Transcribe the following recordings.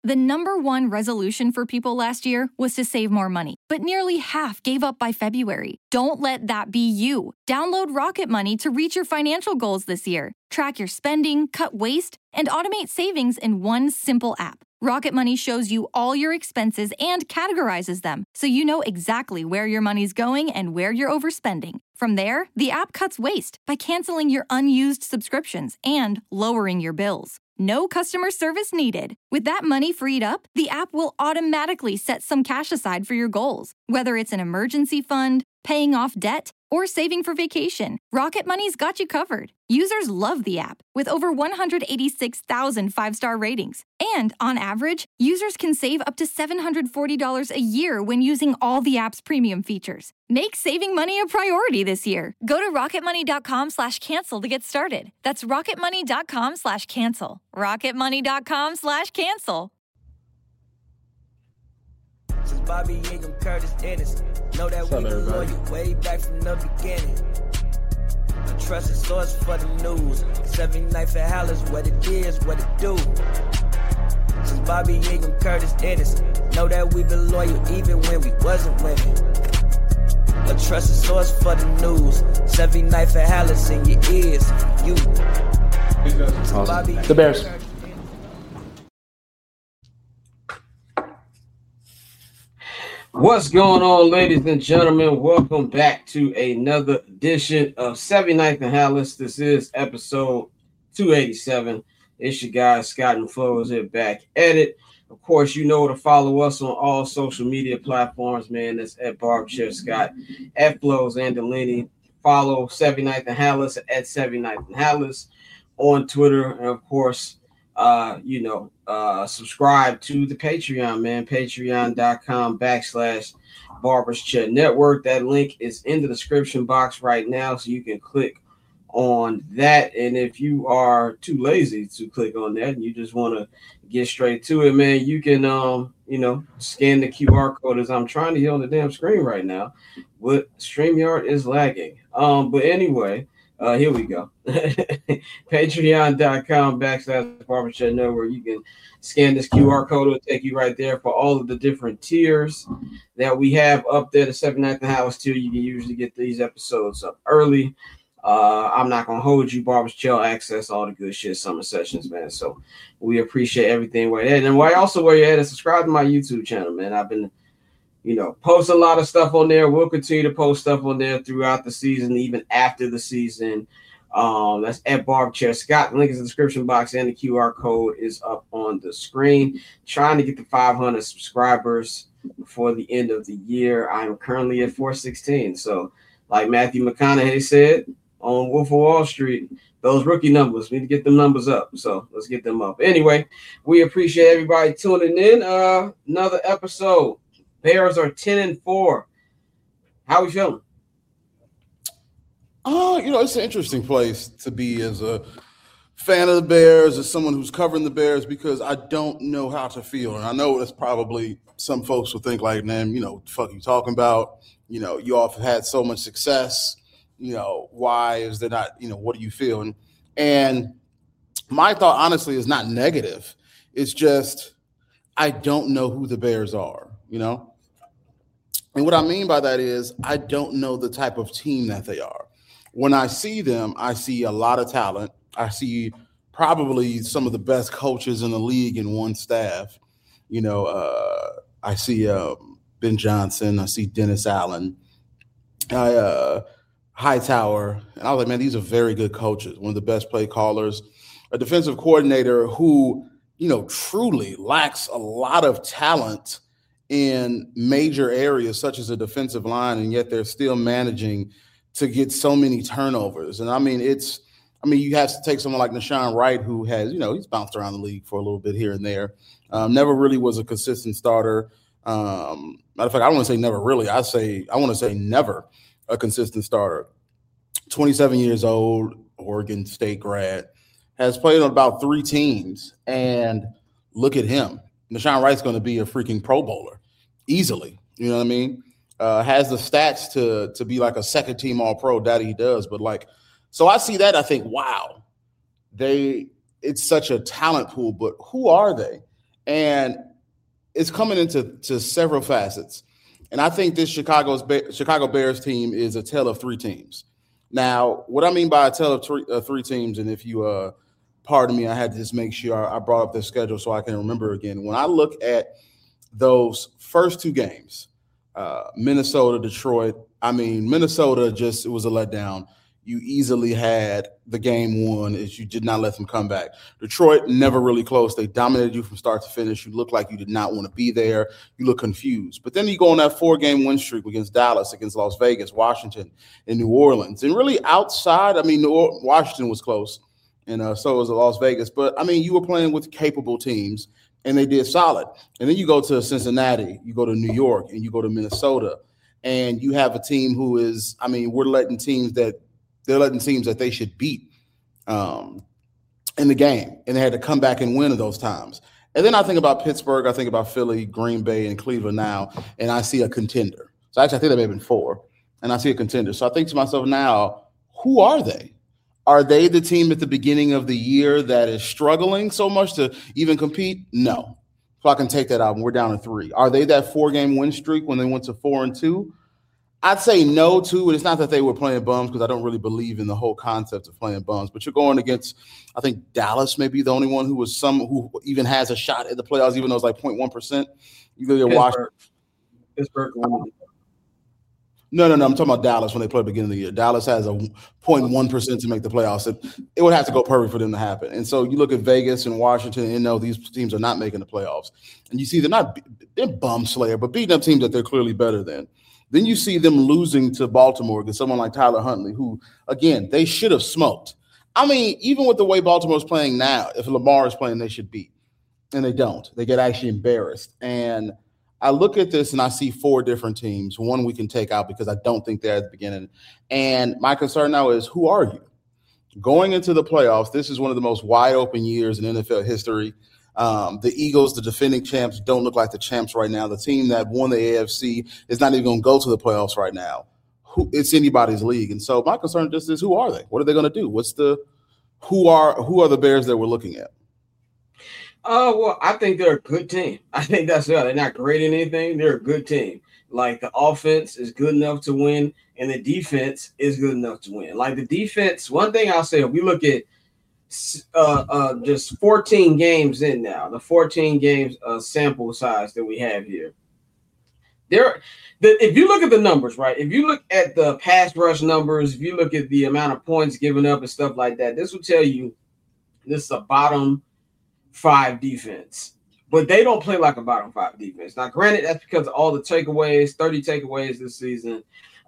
The number one resolution for people last year was to save more money, but nearly half gave up by February. Don't let that be you. Download Rocket Money to reach your financial goals this year. Track your spending, cut waste, and automate savings in one simple app. Rocket Money shows you all your expenses and categorizes them, so you know exactly where your money's going and where you're overspending. From there, the app cuts waste by canceling your unused subscriptions and lowering your bills. No customer service needed. With that money freed up, the app will automatically set some cash aside for your goals. Whether it's an emergency fund, paying off debt, or saving for vacation, Rocket Money's got you covered. Users love the app, with over 186,000 five-star ratings. And on average, users can save up to $740 a year when using all the app's premium features. Make saving money a priority this year. Go to rocketmoney.com/cancel to get started. That's rocketmoney.com/cancel. rocketmoney.com/cancel. Since Bobby Ingram, Curtis Ennis, know that we been loyal way back from the beginning. A trusted source for the news. 79th and Hallis, what it is, what it do. Since Bobby Ingram, Curtis Ennis, know that we been loyal even when we wasn't winning. A trusted source for the news. 79th and Hallis in your ears, you. Awesome. The Bears. What's going on, ladies and gentlemen? Welcome back to another edition of 79th and Hallis. This is episode 287. It's your guy, Scott and Flo, here back at it. Of course, you know to follow us on all social media platforms, man. That's at Barbershop Scott, at Flows and Delaney. Follow 79th and Hallis at 79th and Hallis on Twitter. And, of course, subscribe to the Patreon, man. Patreon.com/Barbers Chat Network. That link is in the description box right now, so you can click on that. And if you are too lazy to click on that and you just want to get straight to it, man, you can scan the QR code as I'm trying to hit on the damn screen right now. But StreamYard is lagging. But anyway. Here we go. Patreon.com/Barbershop Network. You can scan this QR code. It'll take you right there for all of the different tiers that we have up there. The 79th and Hallis tier, you can usually get these episodes up early. I'm not going to hold you. Barbershop access, all the good shit, summer sessions, man. So we appreciate everything where you're at. And where you're at is subscribe to my YouTube channel, man. I've been post a lot of stuff on there. We'll continue to post stuff on there throughout the season, even after the season. That's at Barbershop Scott. Link is in the description box, and the QR code is up on the screen. Trying to get to 500 subscribers before the end of the year. I'm currently at 416. So, like Matthew McConaughey said on Wolf of Wall Street, those rookie numbers, we need to get them numbers up. So let's get them up. Anyway, we appreciate everybody tuning in. Another episode. Bears are 10-4. How we feeling? It's an interesting place to be as a fan of the Bears, as someone who's covering the Bears, because I don't know how to feel. And I know that's probably some folks will think like, man, what the fuck are you talking about? You all have had so much success. Why is there not, what do you feel? And my thought, honestly, is not negative. It's just I don't know who the Bears are, And what I mean by that is I don't know the type of team that they are. When I see them, I see a lot of talent. I see probably some of the best coaches in the league in one staff. I see Ben Johnson. I see Dennis Allen, Hightower. And I was like, man, these are very good coaches, one of the best play callers, a defensive coordinator who, truly lacks a lot of talent in major areas such as a defensive line, and yet they're still managing to get so many turnovers. And you have to take someone like Nahshon Wright, who has, he's bounced around the league for a little bit here and there. Never really was a consistent starter. Matter of fact, I don't want to say never really. I want to say never a consistent starter. 27 years old, Oregon State grad, has played on about 3 teams. And look at him. Nahshon Wright's going to be a freaking Pro Bowler easily. You know what I mean? Has the stats to be like a second team All-Pro. That he does. But so I see that. I think, wow, it's such a talent pool, but who are they? And it's coming into several facets. And I think this Chicago Bears team is a tale of three teams. Now, what I mean by a tale of three teams, and if you pardon me, I had to just make sure I brought up their schedule so I can remember again. When I look at those first two games, Minnesota, Detroit, Minnesota it was a letdown. You easily had the game won as you did not let them come back. Detroit, never really close. They dominated you from start to finish. You looked like you did not want to be there. You look confused. But then you go on that 4-game win streak against Dallas, against Las Vegas, Washington, and New Orleans. And really outside, Washington was close, and so was Las Vegas. But, you were playing with capable teams, and they did solid. And then you go to Cincinnati, you go to New York, and you go to Minnesota, and you have a team who is, we're letting teams that they should beat in the game, and they had to come back and win at those times. And then I think about Pittsburgh, I think about Philly, Green Bay, and Cleveland now, and I see a contender. So actually, I think there may have been 4, and I see a contender. So I think to myself now, who are they? Are they the team at the beginning of the year that is struggling so much to even compete? No. So I can take that out, and we're down to 3. Are they that 4-game win streak when they went to 4-2? I'd say no, too, and it's not that they were playing bums because I don't really believe in the whole concept of playing bums. But you're going against, I think Dallas may be the only one who even has a shot at the playoffs, even though it's like 0.1%. You go to Washington. Pittsburgh. No. I'm talking about Dallas when they play at the beginning of the year. Dallas has a 0.1% to make the playoffs. It would have to go perfect for them to happen. And so you look at Vegas and Washington and know these teams are not making the playoffs. And you see they're bum slayer, but beating up teams that they're clearly better than. Then you see them losing to Baltimore against someone like Tyler Huntley, who, again, they should have smoked. Even with the way Baltimore's playing now, if Lamar is playing, they should beat. And they don't. They get actually embarrassed. And I look at this and I see 4 different teams. One we can take out because I don't think they're at the beginning. And my concern now is, who are you? Going into the playoffs, this is one of the most wide open years in NFL history. The Eagles, the defending champs, don't look like the champs right now. The team that won the AFC is not even going to go to the playoffs right now. It's anybody's league. And so my concern just is, who are they? What are they going to do? Who are the Bears that we're looking at? Well, I think they're a good team. I think that's it. They're not great in anything. They're a good team. Like, the offense is good enough to win, and the defense is good enough to win. Like, the defense, one thing I'll say, if we look at just 14 games in now, the 14 games sample size that we have here. If you look at the numbers, right? If you look at the pass rush numbers, if you look at the amount of points given up and stuff like that, this will tell you this is a bottom 5 defense. But they don't play like a bottom 5 defense. Now, granted, that's because of all the takeaways, 30 takeaways this season.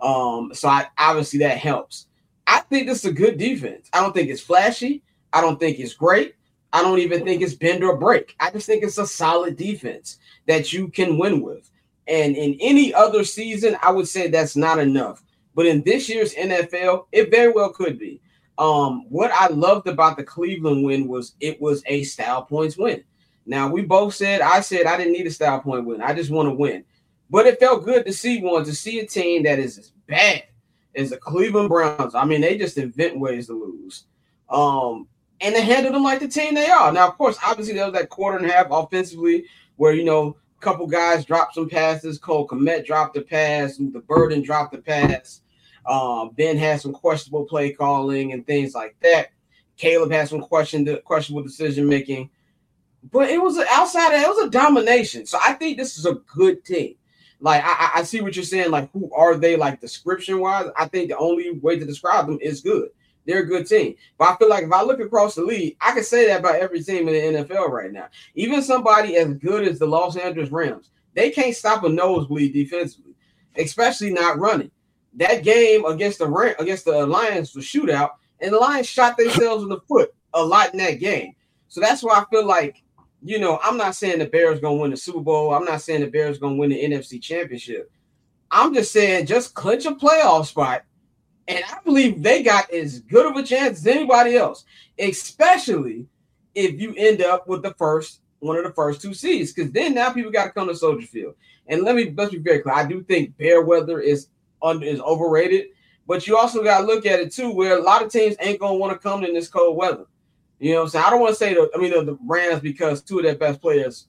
Obviously that helps. I think this is a good defense. I don't think it's flashy. I don't think it's great. I don't even think it's bend or break. I just think it's a solid defense that you can win with. And in any other season, I would say that's not enough. But in this year's NFL, it very well could be. What I loved about the Cleveland win was it was a style points win. Now, I said I didn't need a style point win. I just want to win. But it felt good to see a team that is as bad as the Cleveland Browns. They just invent ways to lose. And they handled them like the team they are. Now, of course, obviously there was that quarter and a half offensively where, a couple guys dropped some passes. Cole Kmet dropped the pass. The Burden dropped the pass. Ben had some questionable play calling and things like that. Caleb had some questionable decision-making. But it was a domination. So I think this is a good team. Like, I see what you're saying. Like, who are they, like, description-wise? I think the only way to describe them is good. They're a good team. But I feel like if I look across the league, I can say that about every team in the NFL right now. Even somebody as good as the Los Angeles Rams, they can't stop a nosebleed defensively, especially not running. That game against the Lions was shootout, and the Lions shot themselves in the foot a lot in that game. So that's why I feel like, I'm not saying the Bears going to win the Super Bowl. I'm not saying the Bears going to win the NFC Championship. I'm just saying just clinch a playoff spot. And I believe they got as good of a chance as anybody else, especially if you end up with one of the first 2 seeds, because then now people got to come to Soldier Field. And let's be very clear. I do think bear weather is overrated, but you also got to look at it too, where a lot of teams ain't going to want to come in this cold weather. You know what I'm saying? I don't want to say the Rams because 2 of their best players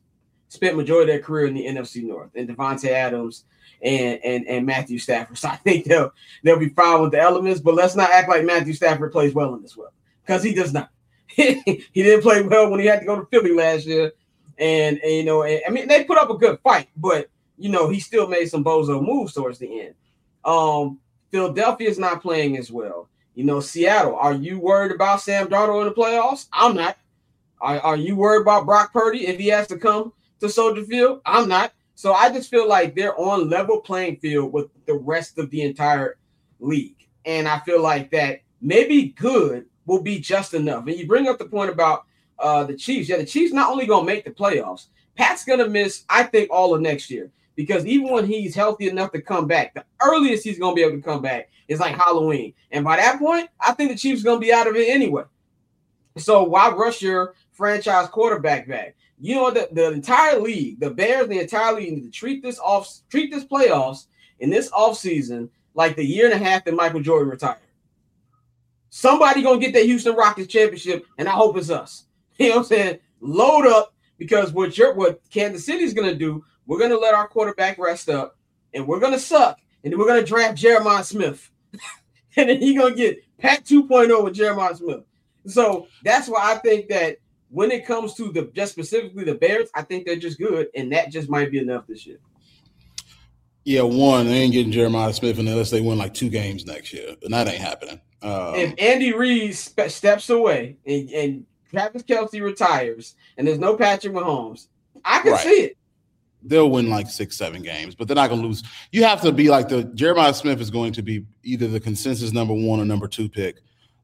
spent majority of their career in the NFC North, and Devontae Adams and Matthew Stafford. So I think they'll be fine with the elements, but let's not act like Matthew Stafford plays well in this weather, because he does not. He didn't play well when he had to go to Philly last year. And I mean, they put up a good fight, but he still made some bozo moves towards the end. Philadelphia is not playing as well. Seattle, are you worried about Sam Darnold in the playoffs? I'm not. Are you worried about Brock Purdy if he has to come to Soldier Field? I'm not. So I just feel like they're on level playing field with the rest of the entire league. And I feel like that maybe good will be just enough. And you bring up the point about the Chiefs. Yeah, the Chiefs not only going to make the playoffs, Pat's going to miss, I think, all of next year. Because even when he's healthy enough to come back, the earliest he's going to be able to come back is like Halloween. And by that point, I think the Chiefs are going to be out of it anyway. So why rush your franchise quarterback back? The entire league, the Bears, the entire league need to treat this playoffs in this offseason like the year and a half that Michael Jordan retired. Somebody going to get that Houston Rockets championship, and I hope it's us. You know what I'm saying? Load up, because what Kansas City is going to do, we're going to let our quarterback rest up, and we're going to suck, and then we're going to draft Jeremiah Smith. And then he's going to get Pat 2.0 with Jeremiah Smith. So that's why I think that when it comes to just specifically the Bears, I think they're just good, and that just might be enough this year. Yeah, they ain't getting Jeremiah Smith unless they win like 2 games next year, and that ain't happening. If Andy Reid steps away and Travis Kelce retires and there's no Patrick Mahomes, I can see it. They'll win like 6-7 games, but they're not going to lose. You have to be like Jeremiah Smith is going to be either the consensus number 1 or number 2 pick.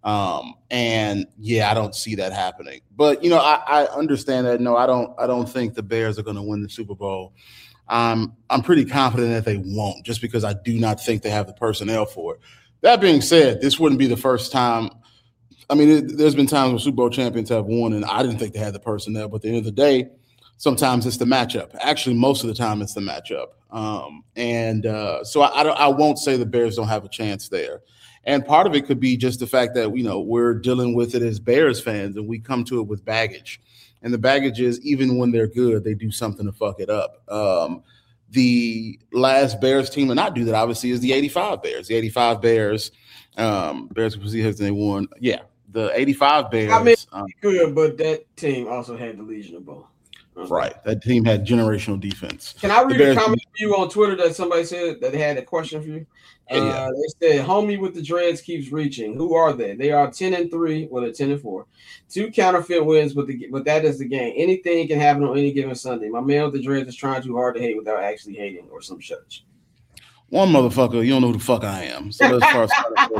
And yeah, I don't see that happening, but I understand that. No, I don't think the Bears are going to win the Super Bowl. I'm pretty confident that they won't, just because I do not think they have the personnel for it. That being said, this wouldn't be the first time. I mean, there's been times when Super Bowl champions have won, and I didn't think they had the personnel, but at the end of the day, sometimes it's the matchup. Actually, most of the time it's the matchup. So I won't say the Bears don't have a chance there. And part of it could be just the fact that, we're dealing with it as Bears fans, and we come to it with baggage. And the baggage is, even when they're good, they do something to fuck it up. The last Bears team to not do that, obviously, is the 85 Bears. The 85 Bears, Bears, they won. Yeah, the 85 Bears. I mean, good, but that team also had the Legion of Boom. Right. That team had generational defense. Can I read a comment for you on Twitter that somebody said that they had a question for you? Yeah. They said, homie with the dreads keeps reaching. Who are they? They are 10-3. Well, they're 10-4. 2 counterfeit wins, but that is the game. Anything can happen on any given Sunday. My man with the dreads is trying too hard to hate without actually hating, or some such. One motherfucker, you don't know who the fuck I am. So let's first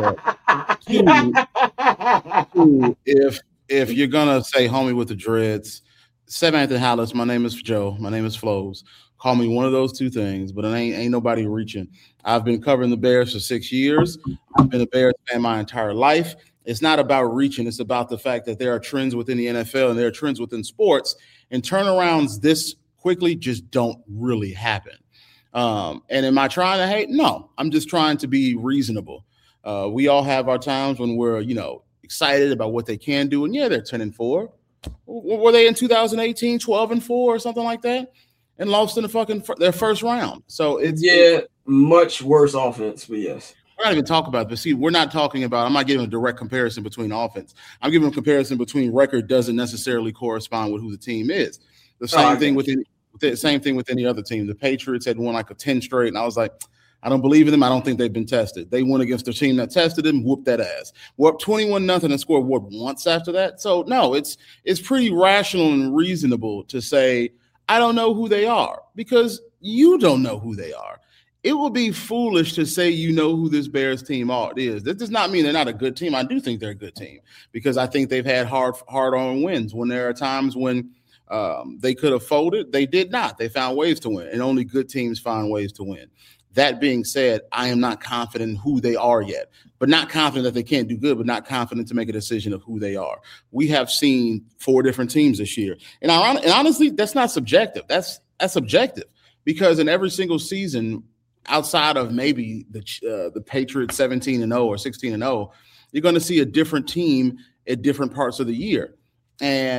that. Two, if you're gonna say homie with the dreads, Anthony Hollis, my name is Joe. My name is Flows. Call me one of those 2 things, but it ain't nobody reaching. I've been covering the Bears for 6 years. I've been a Bears fan my entire life. It's not about reaching. It's about the fact that there are trends within the NFL and there are trends within sports, and turnarounds this quickly just don't really happen. And am I trying to hate? No, I'm just trying to be reasonable. We all have our times when we're, excited about what they can do. And yeah, they're 10-4. Were they in 2018, 12-4 or something like that? And lost in their first round. So it's much worse offense, but yes. We're not even talking about it. But see, we're not talking about, I'm not giving a direct comparison between offense. I'm giving a comparison between record doesn't necessarily correspond with who the team is. The same thing with any other team. The Patriots had won like a 10 straight, and I was like, I don't believe in them. I don't think they've been tested. They went against the team that tested them, whooped that ass. We're up 21-0 and scored once after that. So no, it's pretty rational and reasonable to say, I don't know who they are, because you don't know who they are. It would be foolish to say you know who this Bears team is. That does not mean they're not a good team. I do think they're a good team, because I think they've had hard-on wins. When there are times when they could have folded, they did not. They found ways to win, and only good teams find ways to win. That being said, I am not confident in who they are yet, but not confident that they can't do good, but not confident to make a decision of who they are. We have seen 4 different teams this year. And honestly, that's not subjective. That's objective, because in every single season, outside of maybe the Patriots 17-0 or 16-0, you're going to see a different team at different parts of the year. And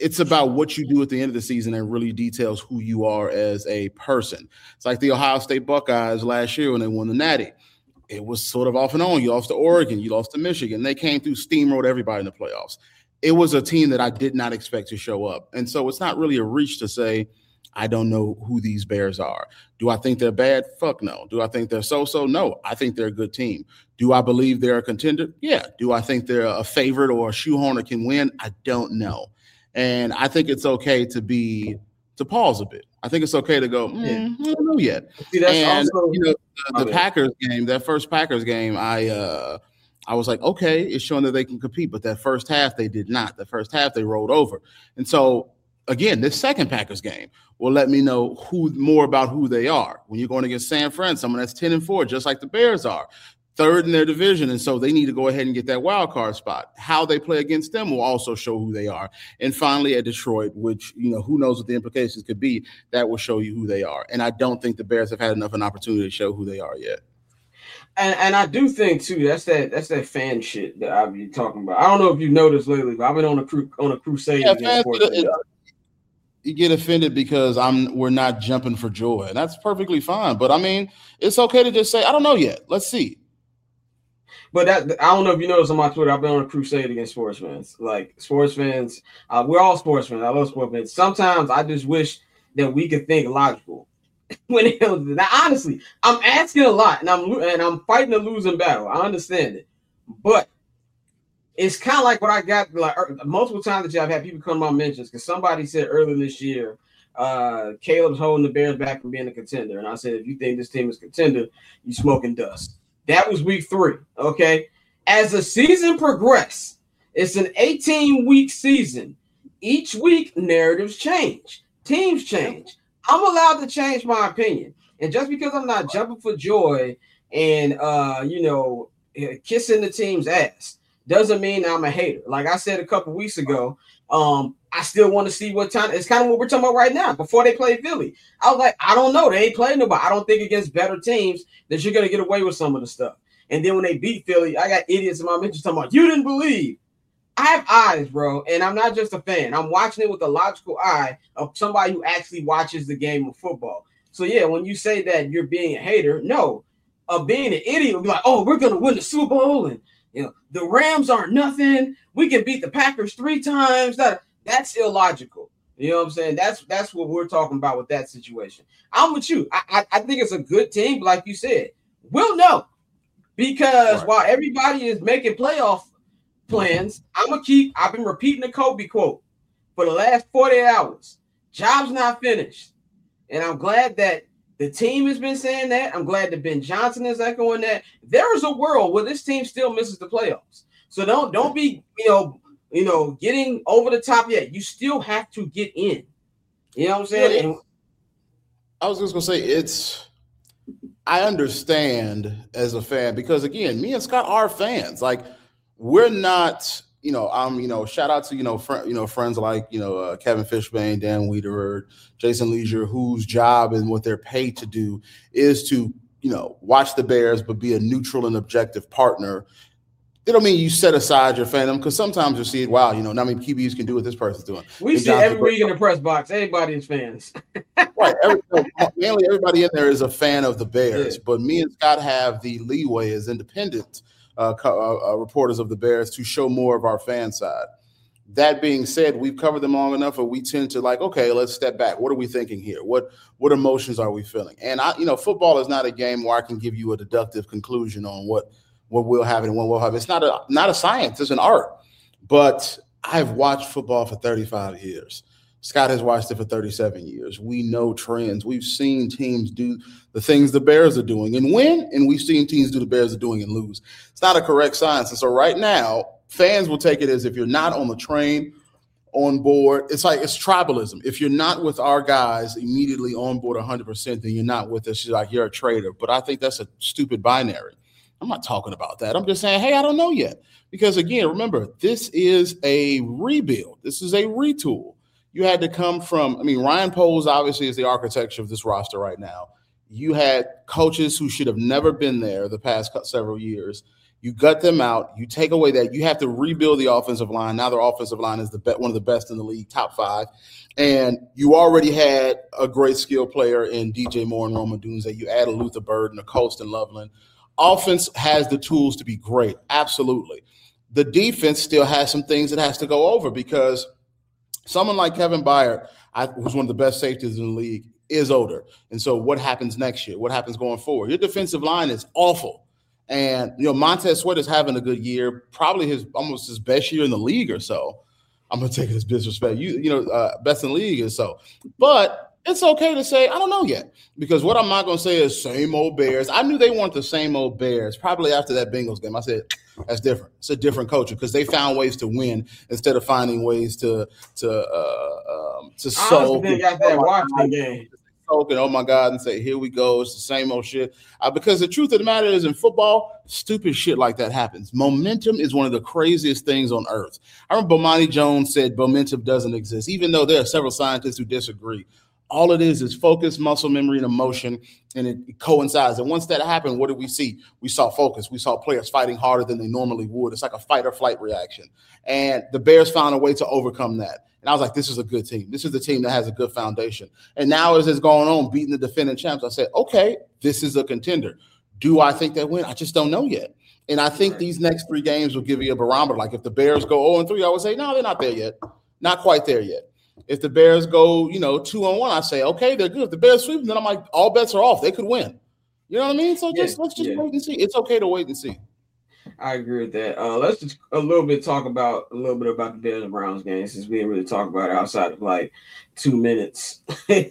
it's about what you do at the end of the season and really details who you are as a person. It's like the Ohio State Buckeyes last year when they won the Natty. It was sort of off and on. You lost to Oregon. You lost to Michigan. They came through, steamrolled everybody in the playoffs. It was a team that I did not expect to show up. And so it's not really a reach to say, I don't know who these Bears are. Do I think they're bad? Fuck no. Do I think they're so-so? No. I think they're a good team. Do I believe they're a contender? Yeah. Do I think they're a favorite or a shoehorn can win? I don't know. And I think it's okay to pause a bit. I think it's okay to go, I don't know yet. See, that's also, the Packers game, that first Packers game, I was like, okay, it's showing that they can compete. But that first half, they did not. The first half, they rolled over. And so, again, this second Packers game will let me know more about who they are. When you're going against San Fran, someone that's 10-4, just like the Bears are, third in their division, and so they need to go ahead and get that wild card spot. How they play against them will also show who they are. And finally, at Detroit, which, who knows what the implications could be, that will show you who they are. And I don't think the Bears have had enough an opportunity to show who they are yet. And I do think too that's that fan shit that I've been talking about. I don't know if you've noticed lately, but I've been on a crusade against sports. You get offended because we're not jumping for joy, and that's perfectly fine. But I mean, it's okay to just say, I don't know yet. Let's see. But I don't know if you noticed on my Twitter, I've been on a crusade against sports fans. Like sports fans, we're all sports fans. I love sports fans. Sometimes I just wish that we could think logical. Now, honestly, I'm asking a lot, and I'm fighting a losing battle. I understand it, but it's kind of like what I got like multiple times that I've had people come to my mentions because somebody said earlier this year, Caleb's holding the Bears back from being a contender, and I said, if you think this team is a contender, you smoking dust. That was week 3. Okay, as the season progressed, it's an 18-week season. Each week, narratives change, teams change. I'm allowed to change my opinion. And just because I'm not jumping for joy and, kissing the team's ass doesn't mean I'm a hater. Like I said a couple weeks ago, I still want to see what time. It's kind of what we're talking about right now. Before they play Philly, I was like, I don't know. They ain't playing nobody. I don't think against better teams that you're going to get away with some of the stuff. And then when they beat Philly, I got idiots in my mentions talking about, you didn't believe. I have eyes, bro, and I'm not just a fan. I'm watching it with a logical eye of somebody who actually watches the game of football. So, yeah, when you say that you're being a hater, no. Being an idiot would be like, oh, we're going to win the Super Bowl, and the Rams aren't nothing. We can beat the Packers 3 times. That's illogical. You know what I'm saying? That's what we're talking about with that situation. I'm with you. I think it's a good team, but like you said, we'll know. Because while everybody is making playoff plans, I've been repeating the Kobe quote for the last 48 hours. Job's not finished. And I'm glad that the team has been saying that. I'm glad that Ben Johnson is echoing that. There is a world where this team still misses the playoffs. So don't be, getting over the top yet. You still have to get in. You know what I'm saying? And I was just going to say I understand as a fan because, again, me and Scott are fans. Like, we're not, shout out to, friends like, Kevin Fishbane, Dan Wiederer, Jason Leisure, whose job and what they're paid to do is to, watch the Bears, but be a neutral and objective partner. It don't mean you set aside your fandom because sometimes you see it, wow, not many QBs can do what this person's doing. We see every week in the press box, everybody is fans. Right. Mainly everybody in there is a fan of the Bears, but me and Scott have the leeway as independent reporters of the Bears to show more of our fan side. That being said, we've covered them long enough, and we tend to okay, let's step back. What are we thinking here? What emotions are we feeling? And football is not a game where I can give you a deductive conclusion on what will happen and when will happen. It's not a science, it's an art. But I've watched football for 35 years. Scott has watched it for 37 years. We know trends. We've seen teams do the things the Bears are doing and win, and we've seen teams do the Bears are doing and lose. It's not a correct science. And so right now, fans will take it as if you're not on the train, on board. It's like it's tribalism. If you're not with our guys immediately on board 100%, then you're not with us. You're a traitor. But I think that's a stupid binary. I'm not talking about that. I'm just saying, hey, I don't know yet. Because, again, remember, this is a rebuild. This is a retool. You had to come from, Ryan Poles obviously is the architecture of this roster right now. You had coaches who should have never been there the past several years You gut them out. You take away that. You have to rebuild the offensive line. Now their offensive line is one of the best in the league, top 5. And you already had a great skill player in DJ Moore and Rome Odunze. You add a Luther Bird and a Colston Loveland. Offense has the tools to be great, absolutely. The defense still has some things it has to go over because someone like Kevin Byard, who's one of the best safeties in the league, is older. And so what happens next year? What happens going forward? Your defensive line is awful. And, Montez Sweat is having a good year, probably almost his best year in the league or so. I'm going to take it as disrespect. Best in the league or so. But it's okay to say, I don't know yet. Because what I'm not going to say is same old Bears. I knew they weren't the same old Bears probably after that Bengals game. I said, that's different. It's a different culture because they found ways to win instead of finding ways to soak. They got that Washington game. And oh my God, and say, here we go. It's the same old shit. Because the truth of the matter is in football, stupid shit like that happens. Momentum is one of the craziest things on earth. I remember Bomani Jones said momentum doesn't exist, even though there are several scientists who disagree. All it is focus, muscle memory, and emotion, and it coincides. And once that happened, what did we see? We saw focus. We saw players fighting harder than they normally would. It's like a fight or flight reaction. And the Bears found a way to overcome that. And I was like, this is a good team. This is the team that has a good foundation. And now as it's going on, beating the defending champs, I said, okay, this is a contender. Do I think they win? I just don't know yet. And I think these next 3 games will give you a barometer. Like if the Bears go 0-3, I would say, no, they're not there yet. Not quite there yet. If the Bears go, 2-1, I say, okay, they're good. If the Bears sweep, then I'm like, all bets are off. They could win. You know what I mean? So let's just wait and see. It's okay to wait and see. I agree with that. Let's just talk about the Bears and Browns game since we didn't really talk about it outside of like 2 minutes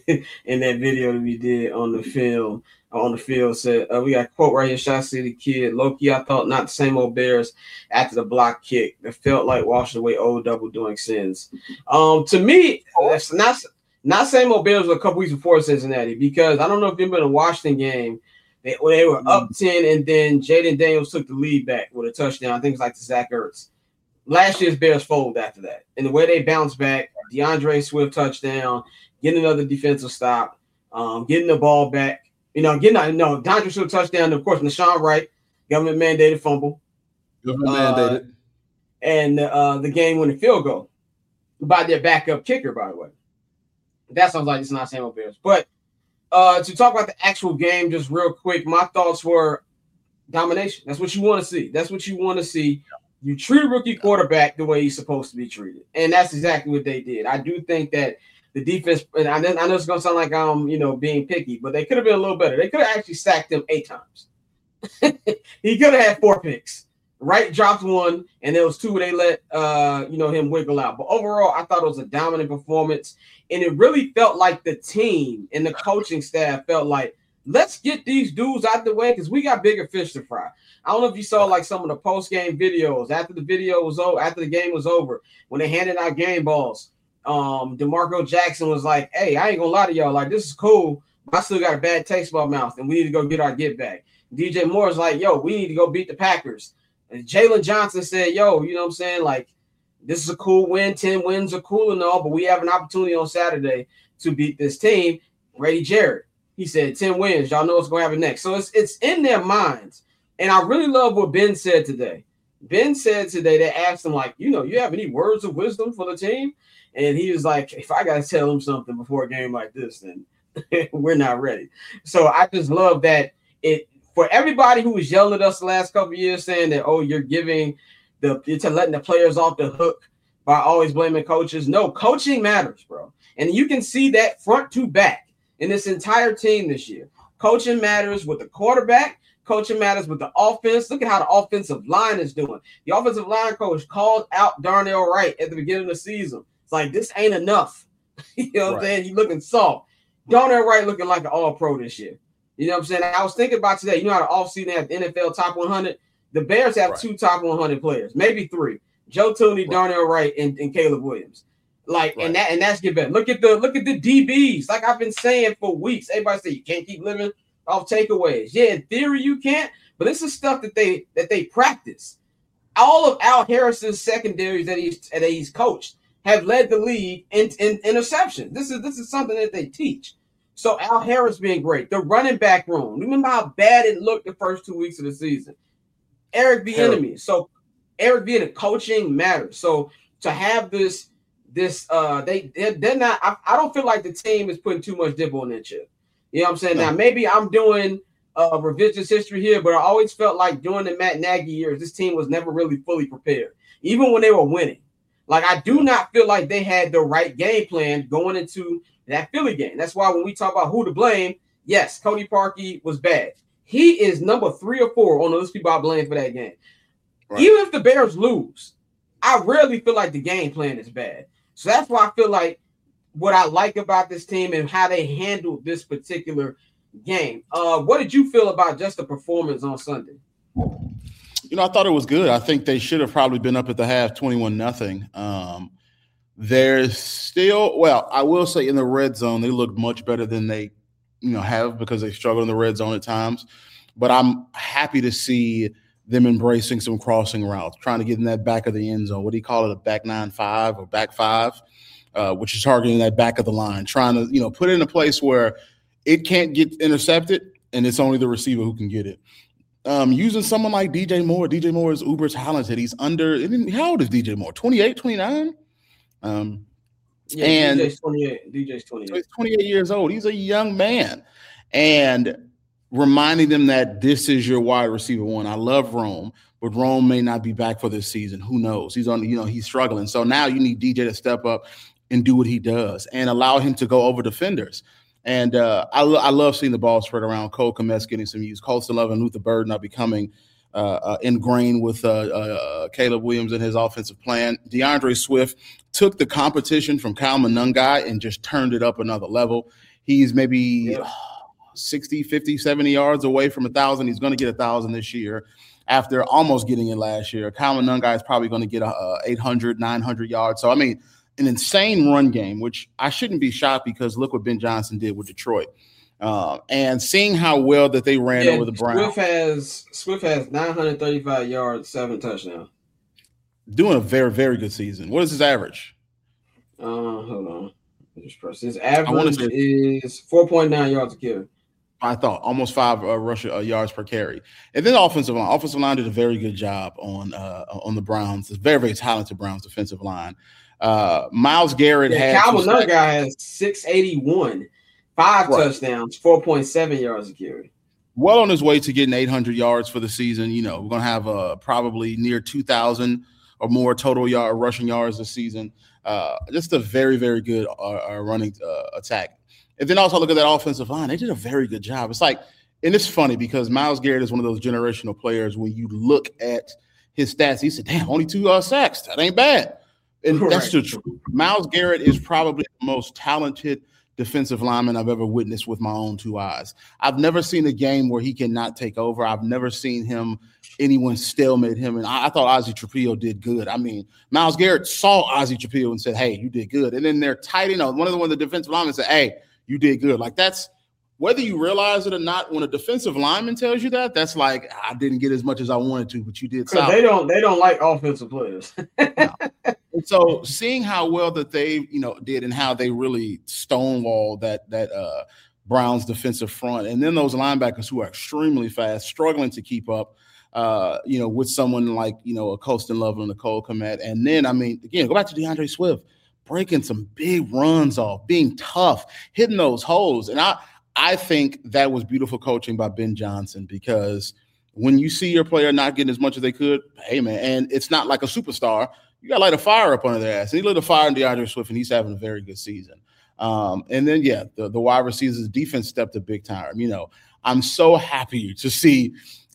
in that video that we did on the film. On the field said we got a quote right here. Shot City Kid, Loki. I thought not the same old Bears after the block kick. It felt like washing away old double doing sins. To me, that's not same old Bears a couple weeks before Cincinnati because I don't know if you've been in a Washington game. They were up 10, and then Jaden Daniels took the lead back with a touchdown. I think it was like to Zach Ertz. Last year's Bears folded after that. And the way they bounced back, DeAndre Swift touchdown, getting another defensive stop, getting the ball back. DeAndre Swift touchdown, of course, Nashawn Wright, government-mandated fumble. Government-mandated. And the game-winning field goal by their backup kicker, by the way. That sounds like it's not same old Bears. But to talk about the actual game just real quick, my thoughts were domination. That's what you want to see. You treat a rookie quarterback the way he's supposed to be treated. And that's exactly what they did. I do think that the defense, and I know it's going to sound like I'm, being picky, but they could have been a little better. They could have actually sacked him 8 times. He could have had 4 picks. Wright dropped 1, and there was 2 where they let, him wiggle out. But overall, I thought it was a dominant performance. And it really felt like the team and the coaching staff felt like, let's get these dudes out the way because we got bigger fish to fry. I don't know if you saw like some of the post-game videos after the game was over, when they handed out game balls. DeMarco Jackson was like, hey, I ain't gonna lie to y'all, like this is cool, but I still got a bad taste in my mouth, and we need to go get our get back. DJ Moore's like, yo, we need to go beat the Packers. And Jalen Johnson said, yo, you know what I'm saying? Like, this is a cool win. 10 wins are cool and all, but we have an opportunity on Saturday to beat this team. Grady Jarrett, he said 10 wins. Y'all know what's going to happen next. So it's in their minds. And I really love what Ben said today. Ben said today, they asked him, like, you have any words of wisdom for the team? And he was like, if I got to tell him something before a game like this, then we're not ready. So I just love that for everybody who was yelling at us the last couple of years saying that, oh, you're letting the players off the hook by always blaming coaches. No, coaching matters, bro. And you can see that front to back in this entire team this year. Coaching matters with the quarterback. Coaching matters with the offense. Look at how the offensive line is doing. The offensive line coach called out Darnell Wright at the beginning of the season. It's like, this ain't enough. You know what I'm saying? He's looking soft. Darnell Wright looking like an all-pro this year. You know what I'm saying? I was thinking about today. You know how the offseason have the NFL top 100? The Bears have 2 top 100 players, maybe 3. Joe Tooney, Darnell Wright, and Caleb Williams. And that's get better. Look at the DBs. Like I've been saying for weeks. Everybody say you can't keep living off takeaways. Yeah, in theory you can't, but this is stuff that they practice. All of Al Harris's secondaries that he's coached have led the league in interception. This is something that they teach. So Al Harris being great. The running back room. Remember how bad it looked the first 2 weeks of the season. Eric Bieniemy. So Eric Bieniemy, coaching matters. So to have they're not. I don't feel like the team is putting too much dip on that chip. You know what I'm saying? No. Now maybe I'm doing revisionist history here, but I always felt like during the Matt Nagy years, this team was never really fully prepared, even when they were winning. Like, I do not feel like they had the right game plan going into that Philly game. That's why when we talk about who to blame, yes, Cody Parkey was bad. He is number 3 or 4 on those people I blame for that game. Right. Even if the Bears lose, I rarely feel like the game plan is bad. So that's why I feel like what I like about this team and how they handled this particular game. What did you feel about just the performance on Sunday? I thought it was good. I think they should have probably been up at the half 21-0. There's still, I will say in the red zone, they look much better than they, have because they struggle in the red zone at times. But I'm happy to see them embracing some crossing routes, trying to get in that back of the end zone. What do you call it? A back 9-5 or back 5, which is targeting that back of the line, trying to, put it in a place where it can't get intercepted and it's only the receiver who can get it. Using someone like DJ Moore. DJ Moore is uber talented. He's how old is DJ Moore? 28, 29? DJ's 28. DJ's 28. So he's 28 years old. He's a young man. And reminding them that this is your wide receiver one. I love Rome, but Rome may not be back for this season. Who knows? He's he's struggling. So now you need DJ to step up and do what he does and allow him to go over defenders. And I love seeing the ball spread around. Cole Kmet's getting some use. Colston Love and Luther Burden are becoming ingrained with Caleb Williams and his offensive plan. DeAndre Swift took the competition from Kyle Monangai and just turned it up another level. He's maybe 60, 50, 70 yards away from 1,000. He's going to get 1,000 this year after almost getting it last year. Kyle Monangai is probably going to get 800, 900 yards. So, I mean, an insane run game, which I shouldn't be shocked because look what Ben Johnson did with Detroit. And seeing how well that they ran over the Browns. Swift has 935 yards, 7 touchdowns. Doing a very, very good season. What is his average? Hold on. His average is 4.9 yards a carry. I thought almost 5 yards per carry. And then the offensive line. Offensive line did a very good job on the Browns. It's a very, very talented Browns defensive line. Myles Garrett Calvin Nunn guy has 681, 5 touchdowns, 4.7 yards a carry. Well on his way to getting 800 yards for the season. We're going to have probably near 2,000 or more total rushing yards this season. Just a very, very good running attack. And then also look at that offensive line. They did a very good job. It's like, and it's funny because Myles Garrett is one of those generational players. When you look at his stats, he said, damn, only 2 sacks. That ain't bad. And that's the truth. Myles Garrett is probably the most talented defensive lineman I've ever witnessed with my own 2 eyes. I've never seen a game where he cannot take over. I've never seen anyone stalemate him. And I thought Ozzie Trapillo did good. I mean, Myles Garrett saw Ozzie Trapillo and said, hey, you did good. And then they're tight end. One of the defensive linemen said, hey, you did good. Like that's whether you realize it or not, when a defensive lineman tells you that, that's like, I didn't get as much as I wanted to, but you did solid. They don't like offensive players. No. And so seeing how well that they, did and how they really stonewalled that Browns defensive front, and then those linebackers who are extremely fast, struggling to keep up, with someone like, a Colston Love and a Cole Kmet. And then, I mean, again, go back to DeAndre Swift, breaking some big runs off, being tough, hitting those holes. And I think that was beautiful coaching by Ben Johnson, because when you see your player not getting as much as they could, hey, man, and it's not like a superstar, you got to light a fire up under their ass. And he lit a fire in DeAndre Swift, and he's having a very good season. And then, the wide receivers defense stepped up big time. I'm so happy to see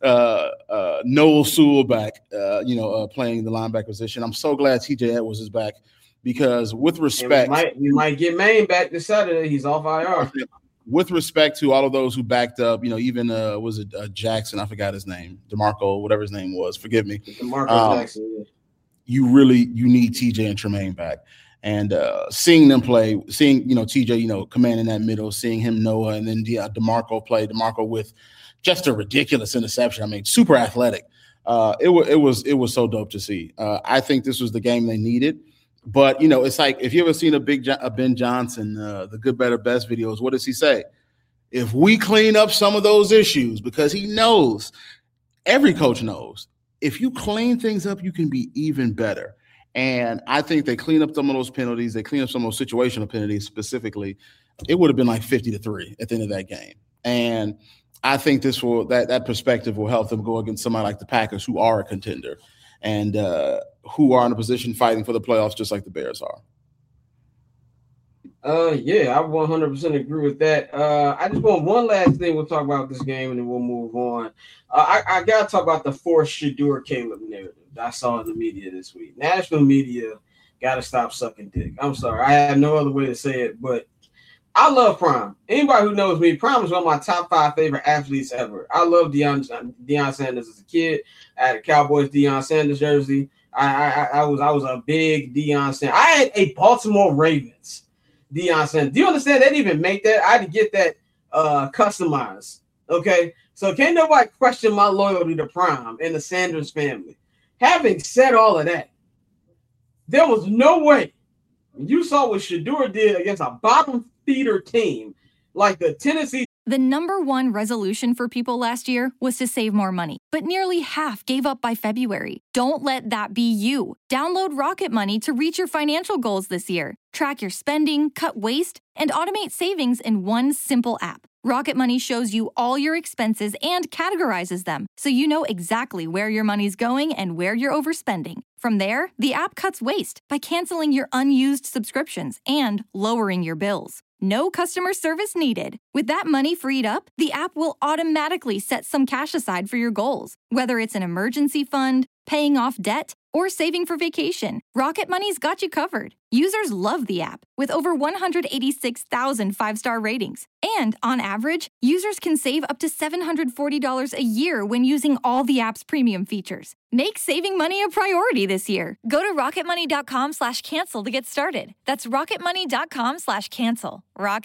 Noel Sewell back, playing the linebacker position. I'm so glad TJ Edwards is back, because with respect, we might get Maine back this Saturday. He's off IR. With respect to all of those who backed up, even was it Jackson? I forgot his name, DeMarco, whatever his name was. Forgive me, DeMarco Jackson. Yeah. You need TJ and Tremaine back, and seeing them play, seeing TJ commanding that middle, seeing him Noah, and then DeMarco play. DeMarco with just a ridiculous interception. I mean, super athletic. It was so dope to see. I think this was the game they needed. But, it's like if you ever seen a Ben Johnson, the Good, Better, Best videos, what does he say? If we clean up some of those issues, because he knows, every coach knows, if you clean things up, you can be even better. And I think they clean up some of those penalties. They clean up some of those situational penalties specifically. It would have been like 50-3 at the end of that game. And I think that perspective will help them go against somebody like the Packers, who are a contender and who are in a position fighting for the playoffs just like the Bears are. Yeah, I 100% agree with that. I just want one last thing we'll talk about this game, and then we'll move on. I got to talk about the forced Shedeur Caleb narrative that I saw in the media this week. National media got to stop sucking dick. I'm sorry. I have no other way to say it, but I love Prime. Anybody who knows me, Prime is one of my top 5 favorite athletes ever. I love Deion Sanders as a kid. I had a Cowboys Deion Sanders jersey. I was a big Deion Sanders. I had a Baltimore Ravens Deion Sanders. Do you understand? They didn't even make that. I had to get that customized. Okay, so can't nobody question my loyalty to Prime and the Sanders family. Having said all of that, there was no way. You saw what Shedeur did against a bottom feeder team like the Tennessee. The number one resolution for people last year was to save more money, but nearly half gave up by February. Don't let that be you. Download Rocket Money to reach your financial goals this year. Track your spending, cut waste, and automate savings in one simple app. Rocket Money shows you all your expenses and categorizes them, so you know exactly where your money's going and where you're overspending. From there, the app cuts waste by canceling your unused subscriptions and lowering your bills. No customer service needed. With that money freed up, the app will automatically set some cash aside for your goals. Whether it's an emergency fund, paying off debt, or saving for vacation, Rocket Money's got you covered. Users love the app, with over 186,000 five-star ratings. And on average, users can save up to $740 a year when using all the app's premium features. Make saving money a priority this year. Go to rocketmoney.com/cancel to get started. That's rocketmoney.com/cancel.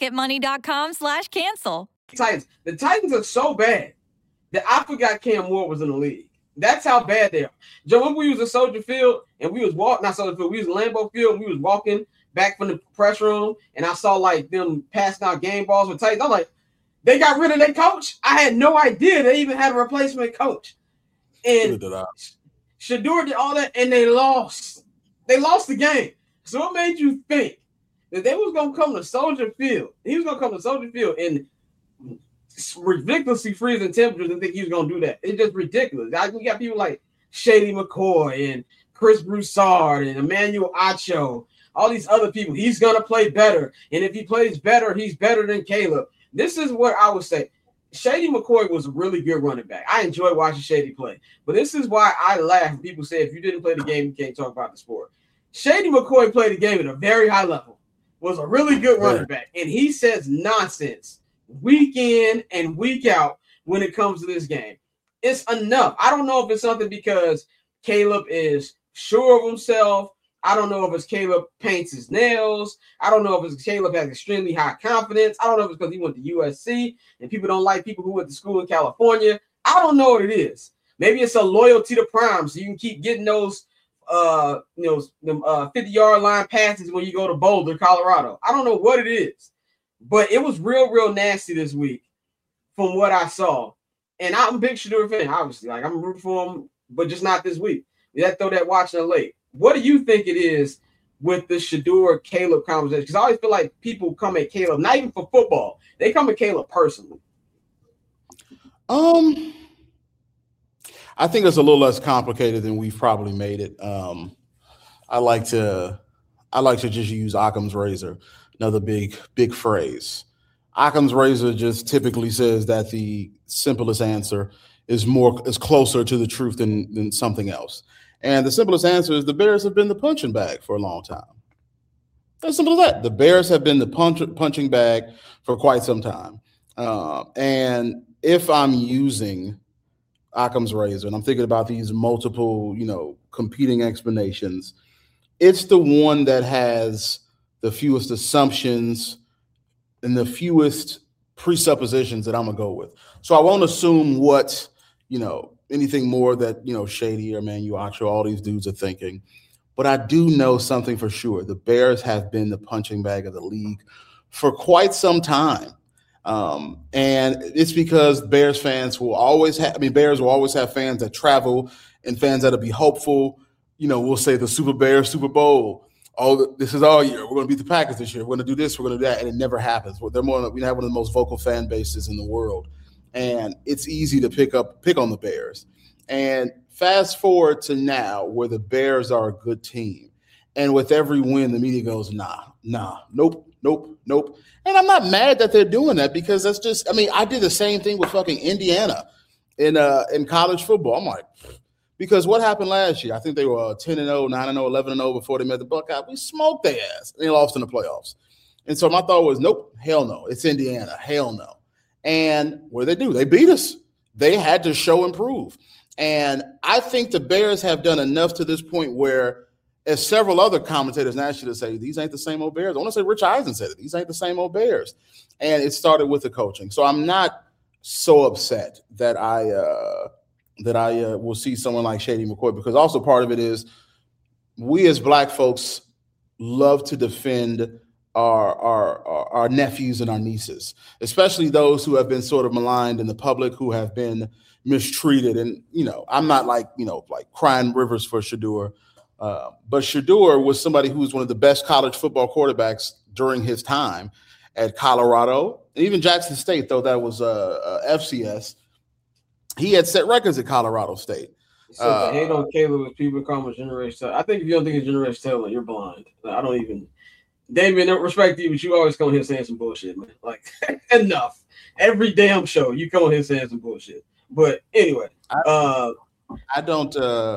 rocketmoney.com/cancel. The Titans are so bad that I forgot Cam Ward was in the league. That's how bad they are. Joe, when we was at Soldier Field and we was walking, not Soldier Field, we was Lambeau Field and we was walking back from the press room and I saw like them passing out game balls with Titans. I'm like, they got rid of their coach? I had no idea they even had a replacement coach. And Shedeur did all that and they lost. They lost the game. So what made you think that they was going to come to Soldier Field? He was going to come to Soldier Field and ridiculously freezing temperatures and think he was going to do that. It's just ridiculous. We got people like Shady McCoy and Chris Broussard and Emmanuel Acho, all these other people. He's going to play better. And if he plays better, he's better than Caleb. This is what I would say. Shady McCoy was a really good running back. I enjoy watching Shady play. But this is why I laugh when people say if you didn't play the game, you can't talk about the sport. Shady McCoy played the game at a very high level, was a really good running back. And he says nonsense week in and week out when it comes to this game. It's enough. I don't know if it's something because Caleb is sure of himself. I don't know if it's Caleb paints his nails. I don't know if it's Caleb has extremely high confidence. I don't know if it's because he went to USC and people don't like people who went to school in California. I don't know what it is. Maybe it's a loyalty to Prime so you can keep getting those 50-yard line passes when you go to Boulder, Colorado. I don't know what it is. But it was real nasty this week from what I saw. And I'm a big Shedeur fan, obviously. Like, I'm rooting for him, but just not this week. You have to throw that watching late. What do you think it is with the Shedeur Caleb conversation? Because I always feel like people come at Caleb, not even for football. They come at Caleb personally. I think it's a little less complicated than we've probably made it. I like to just use Occam's razor. Another big phrase. Occam's razor just typically says that the simplest answer is closer to the truth than something else. And the simplest answer is the Bears have been the punching bag for a long time. As simple as that. The Bears have been the punching bag for quite some time. And if I'm using Occam's razor and I'm thinking about these multiple, competing explanations, it's the one that has the fewest assumptions and the fewest presuppositions that I'm going to go with. So I won't assume what, anything more that, Shady or Emmanuel Acho, all these dudes are thinking. But I do know something for sure. The Bears have been the punching bag of the league for quite some time. And it's because Bears fans will always have, Bears will always have fans that travel and fans that'll be hopeful. We'll say the Super Bowl. Oh, this is all year. We're going to beat the Packers this year. We're going to do this. We're going to do that. And it never happens. We have one of the most vocal fan bases in the world. And it's easy to pick on the Bears. And fast forward to now where the Bears are a good team. And with every win, the media goes, nah, nope. And I'm not mad that they're doing that because that's just, I did the same thing with fucking Indiana in college football. I'm like, because what happened last year? I think they were 10-0, 9-0, 11-0 before they met the Buckeyes. We smoked their ass. And they lost in the playoffs. And so my thought was, nope, hell no. It's Indiana. Hell no. And what did they do? They beat us. They had to show and prove. And I think the Bears have done enough to this point where, as several other commentators nationally say, these ain't the same old Bears. I want to say Rich Eisen said it. These ain't the same old Bears. And it started with the coaching. So I'm not so upset that I will see someone like Shady McCoy, because also part of it is we as Black folks love to defend our nephews and our nieces, especially those who have been sort of maligned in the public, who have been mistreated. And, I'm not like crying rivers for Shedeur. But Shedeur was somebody who was one of the best college football quarterbacks during his time at Colorado, and even Jackson State, though that was FCS. He had set records at Colorado State. So the hate on Caleb is people call him a generational. I think if you don't think it's generational talent, you're blind. I don't even. Damien, don't respect you, but you always come here saying some bullshit, man. Like, enough. Every damn show, you come here saying some bullshit. But anyway, I don't.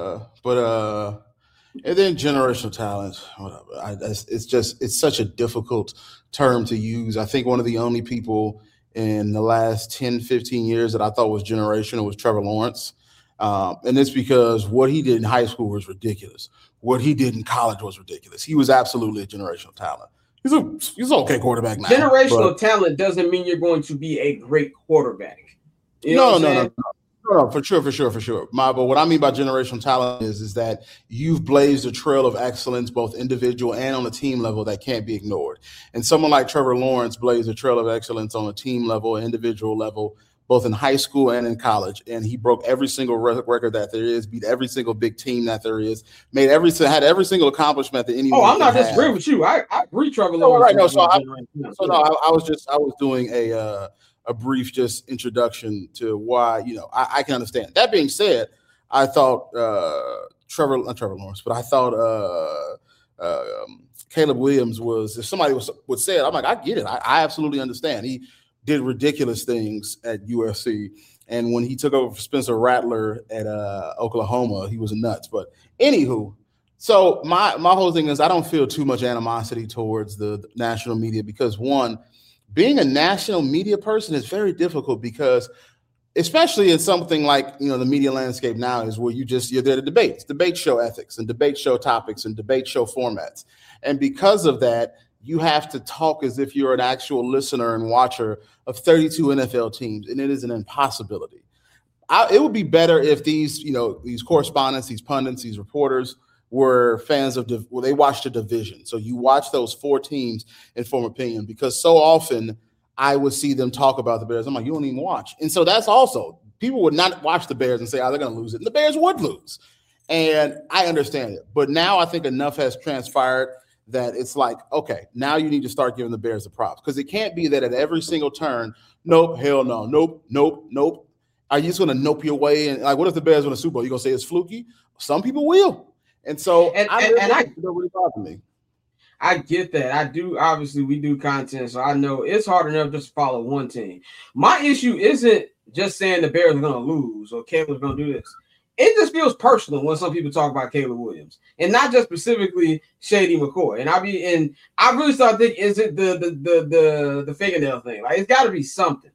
And then generational talent, whatever. It's such a difficult term to use. I think one of the only people in the last 10, 15 years that I thought was generational was Trevor Lawrence. And it's because what he did in high school was ridiculous. What he did in college was ridiculous. He was absolutely a generational talent. He's an okay quarterback now. Generational talent doesn't mean you're going to be a great quarterback. No, for sure. But what I mean by generational talent is that you've blazed a trail of excellence, both individual and on a team level, that can't be ignored. And someone like Trevor Lawrence blazed a trail of excellence on a team level, individual level, both in high school and in college. And he broke every single record that there is, beat every single big team that there is, had every single accomplishment that anyone. Oh, I'm not disagreeing with you. I agree, Trevor Lawrence. I was doing a brief just introduction to why, I can understand. That being said, I thought not Trevor Lawrence, but I thought Caleb Williams was, if somebody would say it, I'm like, I get it. I absolutely understand. He did ridiculous things at USC. And when he took over for Spencer Rattler at Oklahoma, he was nuts. But anywho, so my whole thing is I don't feel too much animosity towards the national media because, one, being a national media person is very difficult because, especially in something like, the media landscape now is where you're there to debate show ethics and debate show topics and debate show formats. And because of that, you have to talk as if you're an actual listener and watcher of 32 NFL teams. And it is an impossibility. It would be better if these correspondents, these pundits, these reporters were fans of they watched a division. So you watch those 4 teams and form opinion, because so often I would see them talk about the Bears. I'm like, you don't even watch. And so that's also, people would not watch the Bears and say, they're going to lose it. And the Bears would lose. And I understand it. But now I think enough has transpired that it's like, okay, now you need to start giving the Bears the props, because it can't be that at every single turn, nope, hell no, nope. Are you just going to nope your way? And like, what if the Bears win a Super Bowl? You going to say it's fluky? Some people will. And so really bother me. I get that. I do. Obviously, we do content, so I know it's hard enough just to follow one team. My issue isn't just saying the Bears are going to lose or Caleb's going to do this. It just feels personal when some people talk about Caleb Williams, and not just specifically Shady McCoy. And I really start thinking, is it the fingernail thing? Like, it's got to be something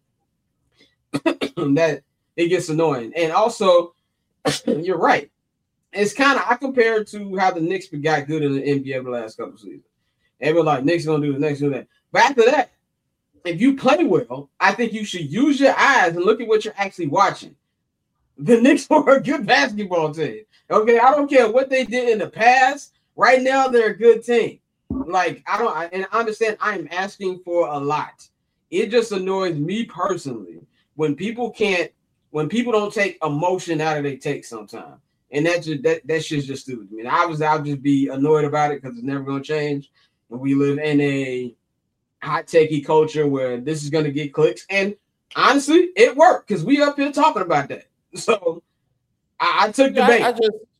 that it gets annoying. And also, you're right. It's kind of, I compare it to how the Knicks got good in the NBA the last couple of seasons. Everyone like, Knicks going to do the next, do that. But after that, if you play well, I think you should use your eyes and look at what you're actually watching. The Knicks are a good basketball team. Okay, I don't care what they did in the past. Right now, they're a good team. Like, I understand I'm asking for a lot. It just annoys me personally when people don't take emotion out of their take sometimes. And that shit's just stupid. I mean, I'll just be annoyed about it because it's never gonna change. And we live in a hot takey culture where this is gonna get clicks. And honestly, it worked because we up here talking about that. So I took the bait.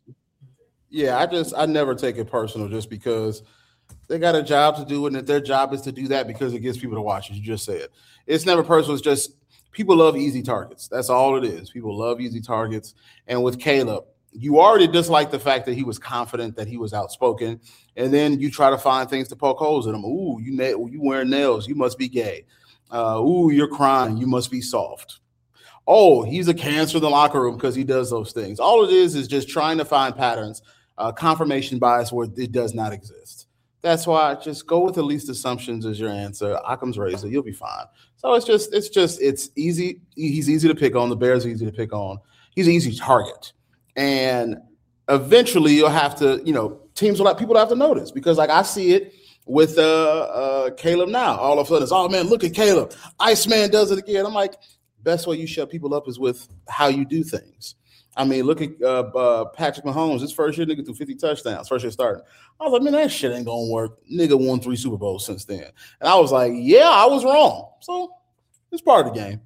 I never take it personal just because they got a job to do, and if their job is to do that because it gets people to watch, as you just said. It's never personal. It's just people love easy targets. That's all it is. People love easy targets. And with Caleb, you already dislike the fact that he was confident, that he was outspoken, and then you try to find things to poke holes in him. Ooh, you wearing nails. You must be gay. Ooh, you're crying. You must be soft. Oh, he's a cancer in the locker room because he does those things. All it is just trying to find patterns, confirmation bias where it does not exist. That's why just go with the least assumptions as your answer. Occam's razor, you'll be fine. So it's easy. He's easy to pick on. The Bears are easy to pick on. He's an easy target. And eventually you'll have to, teams people have to notice because like I see it with Caleb now. All of a sudden it's, oh man, look at Caleb. Iceman does it again. I'm like, best way you shut people up is with how you do things. I mean, look at Patrick Mahomes. His first year, nigga threw 50 touchdowns. First year starting. I was like, man, that shit ain't gonna work. Nigga won 3 Super Bowls since then. And I was like, yeah, I was wrong. So it's part of the game.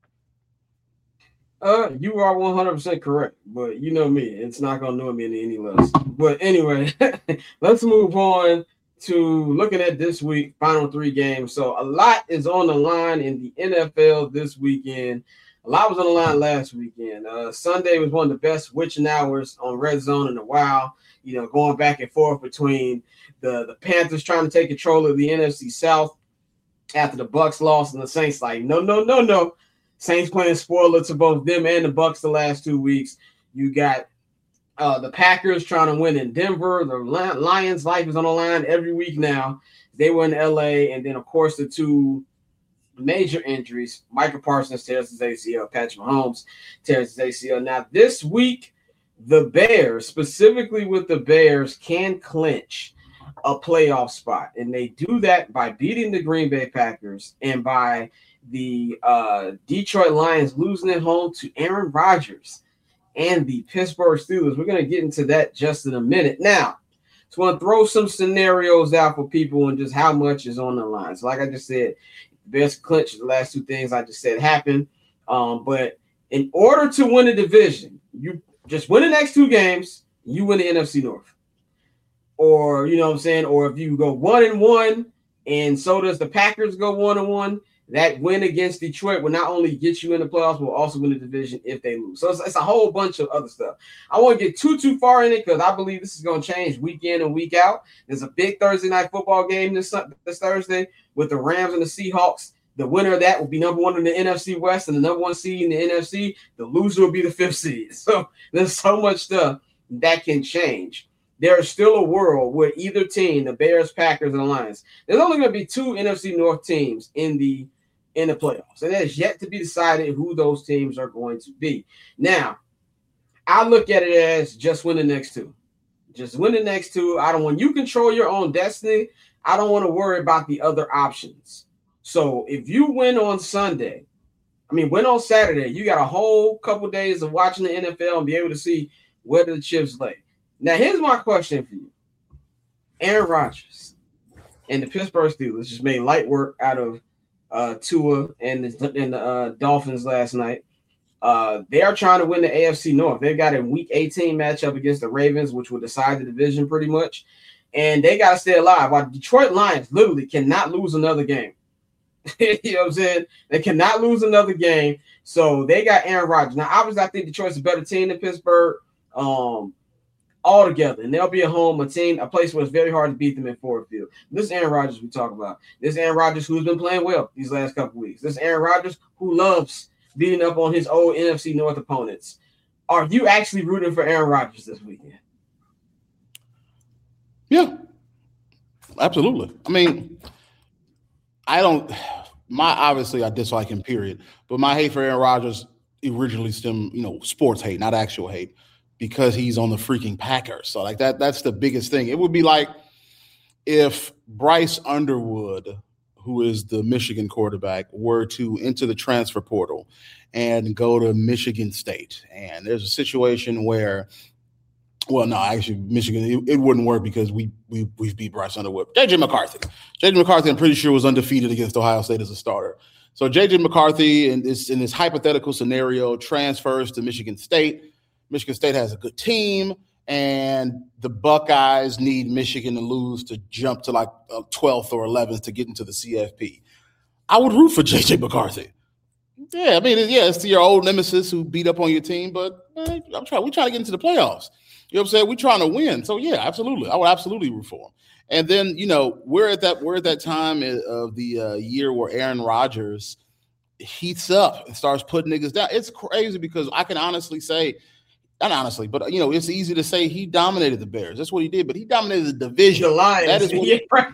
You are 100% correct, but you know me, it's not gonna annoy me any less. But anyway, let's move on to looking at this week, final 3 games. So a lot is on the line in the NFL this weekend. A lot was on the line last weekend. Sunday was one of the best witching hours on Red Zone in a while. Going back and forth between the Panthers trying to take control of the NFC South after the Bucs lost, and the Saints like, no. Saints playing spoiler to both them and the Bucs the last 2 weeks. You got the Packers trying to win in Denver. The Lions' life is on the line every week now. They were in LA, and then of course the 2 major injuries. Micah Parsons tears his ACL. Patrick Mahomes tears his ACL. Now, this week, the Bears, specifically with the Bears, can clinch a playoff spot. And they do that by beating the Green Bay Packers and by the Detroit Lions losing at home to Aaron Rodgers and the Pittsburgh Steelers. We're going to get into that just in a minute. Now, just want to throw some scenarios out for people and just how much is on the line. So like I just said, Bears clinch the last 2 things I just said happen. But in order to win a division, you just win the next 2 games, you win the NFC North. Or, you know what I'm saying? Or if you go 1-1 and so does the Packers go 1-1, that win against Detroit will not only get you in the playoffs, but will also win the division if they lose. So it's a whole bunch of other stuff. I won't get too far in it because I believe this is going to change week in and week out. There's a big Thursday night football game this Thursday with the Rams and the Seahawks. The winner of that will be number 1 in the NFC West and the number 1 seed in the NFC. The loser will be the 5th seed. So there's so much stuff that can change. There is still a world where either team, the Bears, Packers, and the Lions, there's only going to be 2 NFC North teams in the playoffs. And it is yet to be decided who those teams are going to be. Now, I look at it as just win the next 2. Just win the next 2. When you control your own destiny, I don't want to worry about the other options. So if you win on win on Saturday, you got a whole couple days of watching the NFL and be able to see where the chips lay. Now, here's my question for you. Aaron Rodgers and the Pittsburgh Steelers just made light work out of Tua and the Dolphins last night. They are trying to win the AFC North. They've got a Week 18 matchup against the Ravens, which will decide the division pretty much. And they got to stay alive. While Detroit Lions literally cannot lose another game. You know what I'm saying? They cannot lose another game. So they got Aaron Rodgers. Now, obviously, I think Detroit's a better team than Pittsburgh altogether. And they'll be at home, a place where it's very hard to beat them in Ford Field. This is Aaron Rodgers we talk about. This is Aaron Rodgers who's been playing well these last couple weeks. This is Aaron Rodgers who loves beating up on his old NFC North opponents. Are you actually rooting for Aaron Rodgers this weekend? Yeah, absolutely. I mean, obviously I dislike him, period. But my hate for Aaron Rodgers originally stemmed, sports hate, not actual hate, because he's on the freaking Packers. So that's the biggest thing. It would be like if Bryce Underwood, who is the Michigan quarterback, were to enter the transfer portal and go to Michigan State, and there's a situation where, well, no, actually, Michigan, it wouldn't work because we've beat Bryce Underwood. J.J. McCarthy, I'm pretty sure was undefeated against Ohio State as a starter. So J.J. McCarthy, in this hypothetical scenario, transfers to Michigan State. Michigan State has a good team, and the Buckeyes need Michigan to lose to jump to like 12th or 11th to get into the CFP. I would root for J.J. McCarthy. Yeah, I mean, it's your old nemesis who beat up on your team, but we're trying to get into the playoffs. You know what I'm saying? We're trying to win. So, yeah, absolutely. I would absolutely root for him. And then, we're at that time of the year where Aaron Rodgers heats up and starts putting niggas down. It's crazy because I can honestly say, not honestly, but, it's easy to say he dominated the Bears. That's what he did, but he dominated the division. The Lions. That is what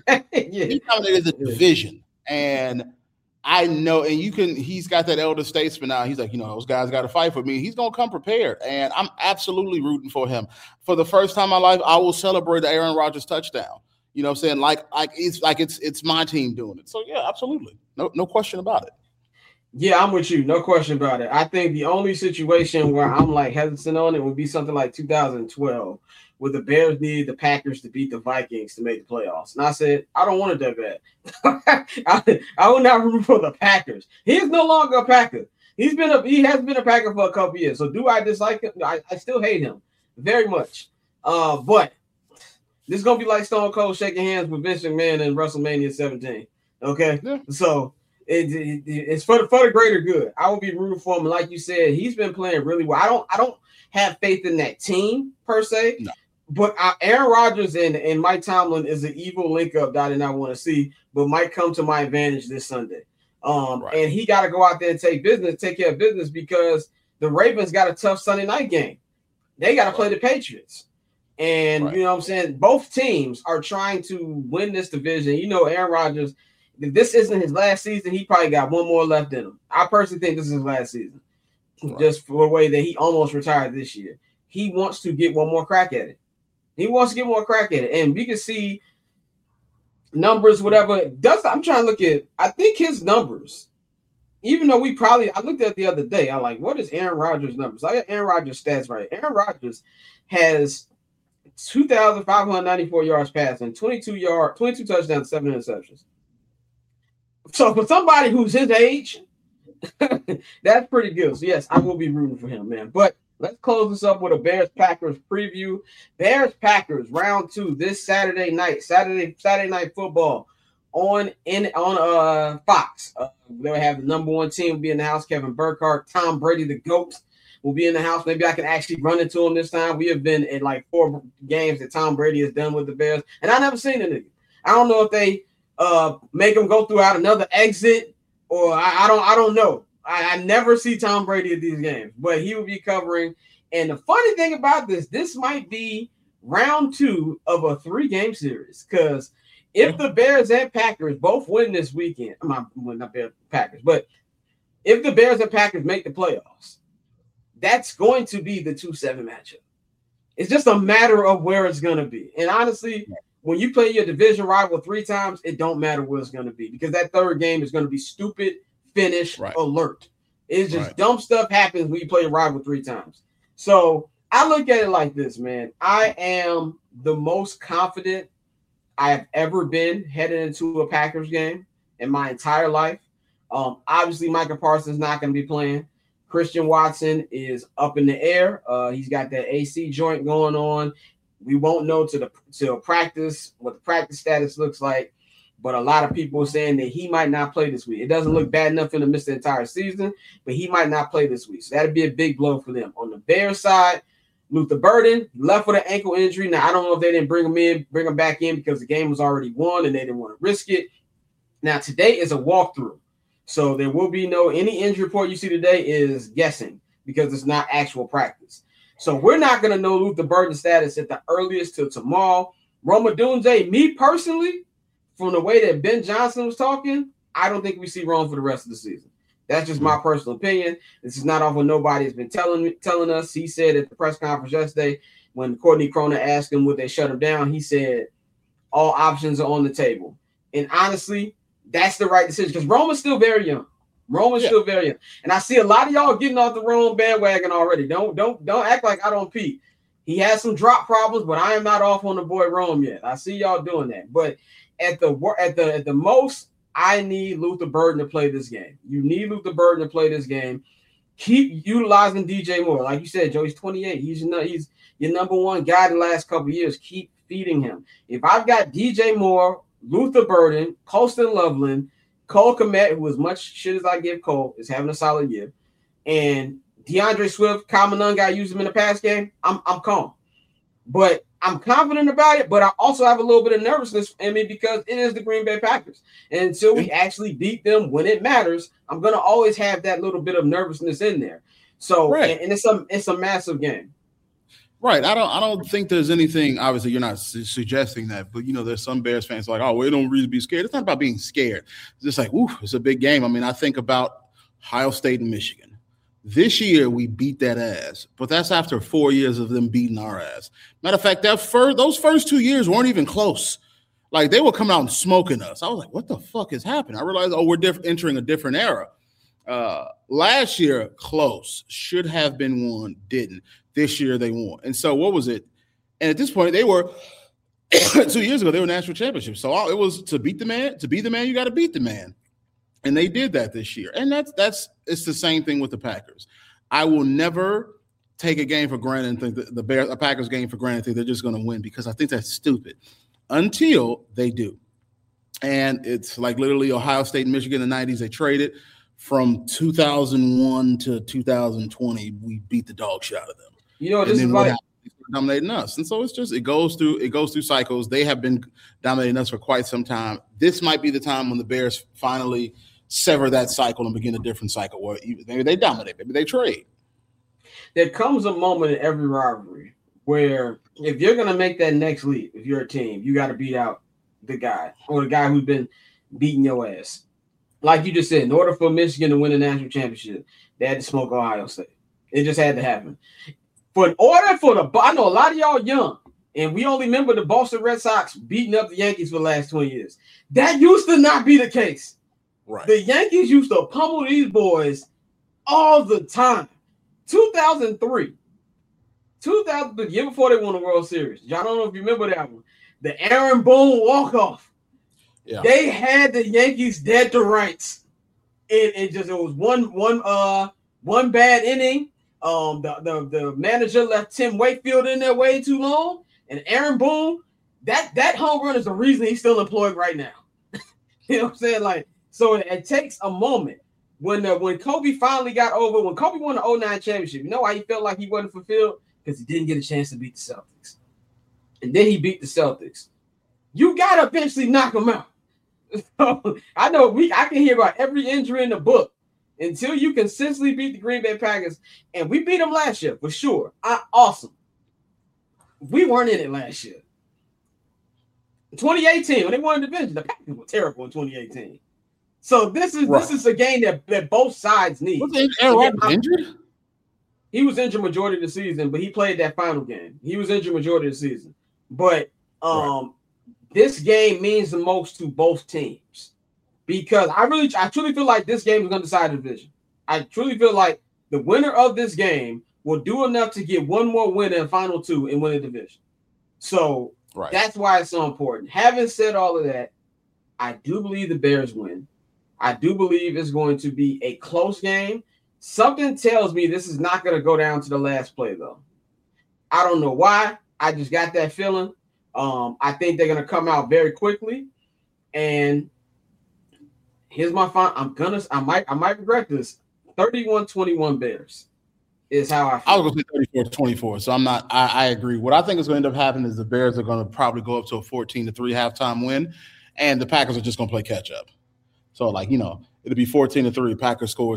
he dominated the division. And I know, and he's got that elder statesman now. He's like, those guys got to fight for me. He's going to come prepared. And I'm absolutely rooting for him. For the first time in my life, I will celebrate the Aaron Rodgers touchdown. You know what I'm saying? It's my team doing it. So yeah, absolutely. No question about it. Yeah, I'm with you. No question about it. I think the only situation where I'm like hesitant on it would be something like 2012, where the Bears needed the Packers to beat the Vikings to make the playoffs. And I said, I don't want it that bad. I would not root for the Packers. He is no longer a Packer. He has been a Packer for a couple years. So do I dislike him? I still hate him very much. But this is gonna be like Stone Cold shaking hands with Vince McMahon in WrestleMania 17. Okay, yeah. So it's for the greater good. I will be rooting for him. And like you said, he's been playing really well. I don't have faith in that team per se. No. But Aaron Rodgers and Mike Tomlin is an evil link up that I did not want to see, but might come to my advantage this Sunday. Right. And he got to go out there and take care of business because the Ravens got a tough Sunday night game. They got to play the Patriots. And, You know what I'm saying? Both teams are trying to win this division. Aaron Rodgers, if this isn't his last season, he probably got one more left in him. I personally think this is his last season, just for the way that he almost retired this year. He wants to get one more crack at it. And we can see numbers, whatever. I'm trying to look at, I think his numbers, even though I looked at it the other day, I'm like, what is Aaron Rodgers' numbers? I got Aaron Rodgers' stats right. Aaron Rodgers has 2,594 yards passing, 22 touchdowns, 7 interceptions. So for somebody who's his age, that's pretty good. So yes, I will be rooting for him, man. But let's close this up with a Bears-Packers preview. Bears-Packers round 2 this Saturday night night football on Fox. They'll have the number 1 team be in the house. Kevin Burkhardt, Tom Brady, the GOAT, will be in the house. Maybe I can actually run into him this time. We have been in like 4 games that Tom Brady has done with the Bears, and I never seen a nigga. I don't know if they make him go throughout another exit, or I don't know. I never see Tom Brady at these games, but he will be covering. And the funny thing about this might be round 2 of a 3-game series, because if the Bears and Packers both win this weekend, not Bears, Packers, but if the Bears and Packers make the playoffs, that's going to be the 2-7 matchup. It's just a matter of where it's going to be. And honestly, when you play your division rival 3 times, it don't matter where it's going to be, because that 3rd game is going to be stupid, finish, alert. It's just dumb stuff happens when you play a rival 3 times. So I look at it like this, man. I am the most confident I have ever been heading into a Packers game in my entire life. Obviously, Micah Parsons is not going to be playing. Christian Watson is up in the air. He's got that AC joint going on. We won't know till practice what the practice status looks like. But a lot of people are saying that he might not play this week. It doesn't look bad enough for him to miss the entire season, but he might not play this week. So that'd be a big blow for them. On the Bears side, Luther Burden left with an ankle injury. Now, I don't know if they didn't bring him back in because the game was already won and they didn't want to risk it. Now, today is a walkthrough. So there will be any injury report you see today is guessing because it's not actual practice. So we're not going to know Luther Burden's status at the earliest till tomorrow. Rome Odunze, me personally, from the way that Ben Johnson was talking, I don't think we see Rome for the rest of the season. That's just my personal opinion. This is not off what nobody has been telling us. He said at the press conference yesterday when Courtney Cronin asked him would they shut him down, he said all options are on the table. And honestly, that's the right decision because Roman's still very young. Still very young. And I see a lot of y'all getting off the Rome bandwagon already. Don't act like I don't peep. He has some drop problems, but I am not off on the boy Rome yet. I see y'all doing that. But at the most, I need Luther Burden to play this game. You need Luther Burden to play this game. Keep utilizing DJ Moore. Like you said, Joe, he's 28. He's your number one guy in the last couple of years. Keep feeding him. If I've got DJ Moore, Luther Burden, Colston Loveland, Cole Kmet, who as much shit as I give Cole, is having a solid year, and DeAndre Swift, Kyle Monangai used him in the pass game, I'm calm. But I'm confident about it, but I also have a little bit of nervousness in me because it is the Green Bay Packers. And until we actually beat them when it matters, I'm going to always have that little bit of nervousness in there. So, right. and it's a massive game. Right. I don't think there's anything, obviously you're not suggesting that, but there's some Bears fans like, oh, we don't really be scared. It's not about being scared. It's just like, ooh, it's a big game. I mean, I think about Ohio State and Michigan. This year we beat that ass, but that's after 4 years of them beating our ass. Matter of fact, those first 2 years weren't even close. Like they were coming out and smoking us. I was like, what the fuck is happening? I realized, we're entering a different era. Last year, close. Should have been won, didn't. This year they won. And so what was it? And at this point, they were 2 years ago, they were national championships. So it was to beat the man, to be the man, you got to beat the man. And they did that this year. And it's the same thing with the Packers. I will never take a game for granted and think that a Packers game for granted and think they're just going to win because I think that's stupid until they do. And it's like literally Ohio State and Michigan in the 90s, they traded. From 2001 to 2020, we beat the dog shit out of them. This is like dominating us. And so it goes through cycles. They have been dominating us for quite some time. This might be the time when the Bears finally sever that cycle and begin a different cycle where maybe they dominate, maybe they trade. There comes a moment in every rivalry where if you're going to make that next leap, if you're a team, you got to beat out the guy or the guy who's been beating your ass. Like you just said, in order for Michigan to win the national championship, they had to smoke Ohio State. It just had to happen. I know a lot of y'all young, and we only remember the Boston Red Sox beating up the Yankees for the last 20 years. That used to not be the case. Right. The Yankees used to pummel these boys all the time. 2003, the year before they won the World Series. Y'all don't know if you remember that one. The Aaron Boone walk-off. Yeah. They had the Yankees dead to rights. It was one bad inning. The manager left Tim Wakefield in there way too long. And Aaron Boone, that home run is the reason he's still employed right now. You know what I'm saying? Like, so it takes a moment. When Kobe finally got over, when Kobe won the 2009 championship, you know why he felt like he wasn't fulfilled? Because he didn't get a chance to beat the Celtics. And then he beat the Celtics. You got to eventually knock him out. So, I know I can hear about every injury in the book until you consistently beat the Green Bay Packers. And we beat them last year, for sure. Awesome. We weren't in it last year. In 2018, when they won the division, the Packers were terrible in 2018. So this is a game that both sides need. Was Aaron Rodgers injured? He was injured majority of the season, but he played that final game. He was injured majority of the season. But this game means the most to both teams because I truly feel like this game is going to decide the division. I truly feel like the winner of this game will do enough to get one more win in final two and win the division. So that's why it's so important. Having said all of that, I do believe the Bears win. I do believe it's going to be a close game. Something tells me this is not going to go down to the last play, though. I don't know why. I just got that feeling. I think they're going to come out very quickly. And here's my final. I might regret this. 31-21 Bears is how I feel. I was going to say 34-24, so I'm not. I agree. What I think is going to end up happening is the Bears are going to probably go up to a 14-3 halftime win, and the Packers are just going to play catch up. So, it'll be 14-3. Packers scores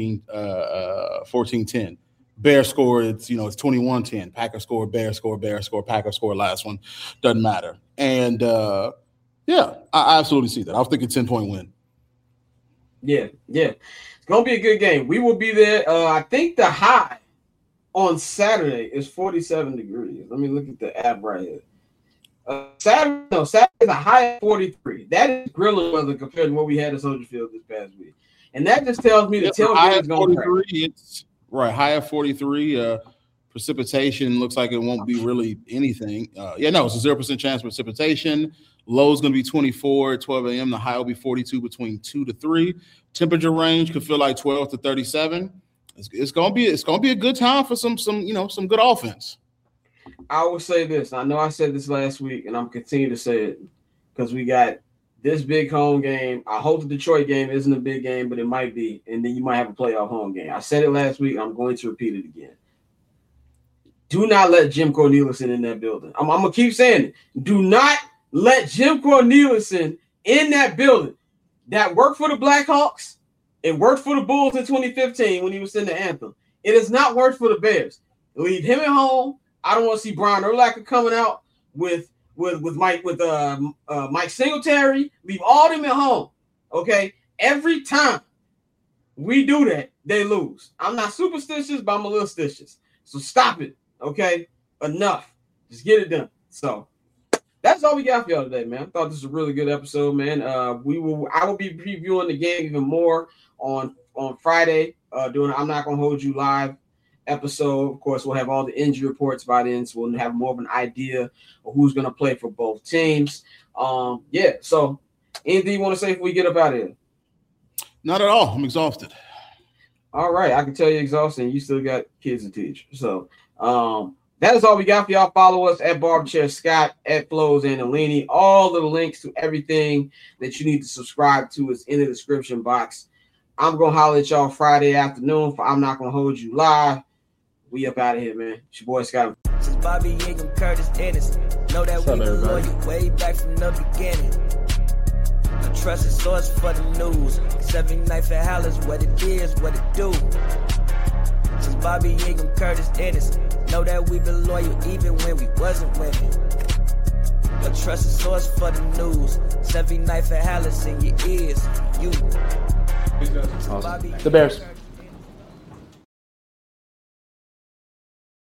14-10. Bears score, it's 21-10. Packers score, Bears score, Packers score, last one. Doesn't matter. And, I absolutely see that. I was thinking 10-point win. Yeah. It's going to be a good game. We will be there. I think the high on Saturday is 47 degrees. Let me look at the app right here. Saturday's a high of 43. That is grilling weather compared to what we had at Soldier Field this past week. And that just tells me the tailgate is going to crack. It's right, high of 43. Precipitation looks like it won't be really anything. It's a 0% chance of precipitation. Low is going to be 24 at 12 a.m. The high will be 42 between 2 to 3. Temperature range could feel like 12 to 37. It's going to be a good time for some good offense. I will say this. I know I said this last week, and I'm continuing to say it because we got this big home game. I hope the Detroit game isn't a big game, but it might be, and then you might have a playoff home game. I said it last week. I'm going to repeat it again. Do not let Jim Cornelison in that building. I'm going to keep saying it. Do not let Jim Cornelison in that building. That worked for the Blackhawks. It worked for the Bulls in 2015 when he was in the anthem. It has not worked for the Bears. Leave him at home. I don't want to see Brian Urlacher coming out with Mike Singletary. Leave all them at home. Okay? Every time we do that, they lose. I'm not superstitious, but I'm a little stitious. So stop it. Okay? Enough. Just get it done. So that's all we got for y'all today, man. I thought this was a really good episode, man. I will be previewing the game even more on Friday. Doing I'm Not Gonna Hold You Live episode. Of course, we'll have all the injury reports by then, so we'll have more of an idea of who's going to play for both teams. So anything you want to say before we get up out of here? Not at all. I'm exhausted. All right. I can tell you're exhausted and you still got kids to teach. So that is all we got for y'all. Follow us at Barberchair Scott, at Flows and Alini. All the links to everything that you need to subscribe to is in the description box. I'm going to holler at y'all Friday afternoon for I'm Not Gonna Hold You Live. We up out of here, man. It's your boy Scott. Since Bobby Ingram, Curtis Ennis, know that we been loyal way back from the beginning. A trusted source for the news. 'Cause every night for hell is what it is, what it do. Since Bobby Ingram, Curtis Ennis, know that we been loyal even when we wasn't winning. A trusted source for the news. 'Cause every night for hell is in your ears, you. Awesome. The Bears.